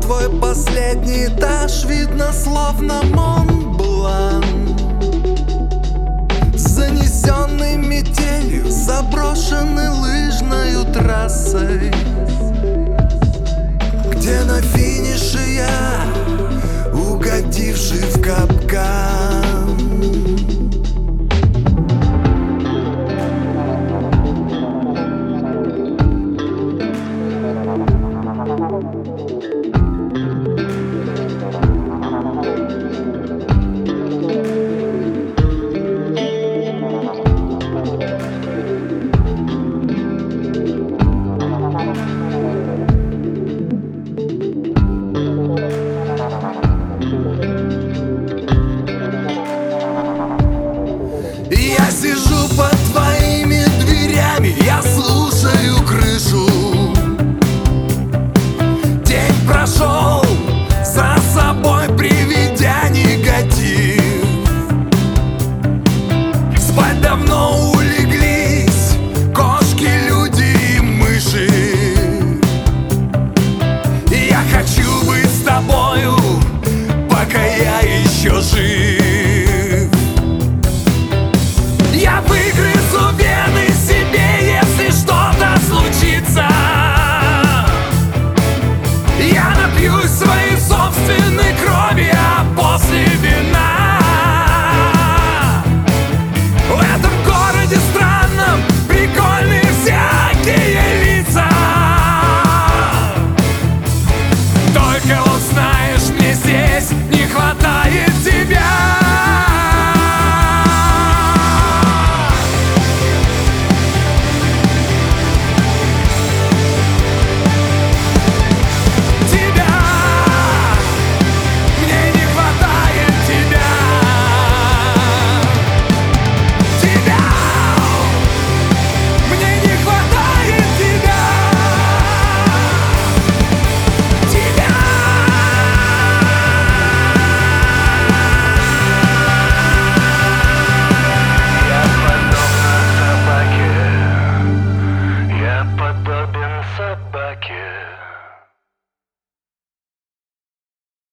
твой последний этаж видно словно Монблан, занесенный метелью, заброшенный лыжною трассой, где на финише я, угодивший в капкан. Я сижу под твоими дверями, я слушаю крышу. День прошел, за собой приведя негатив. Спать давно улеглись кошки, люди и мыши. Я хочу быть с тобою, пока я еще жив. Я выгрызу вены себе, если что-то случится. Я напьюсь своей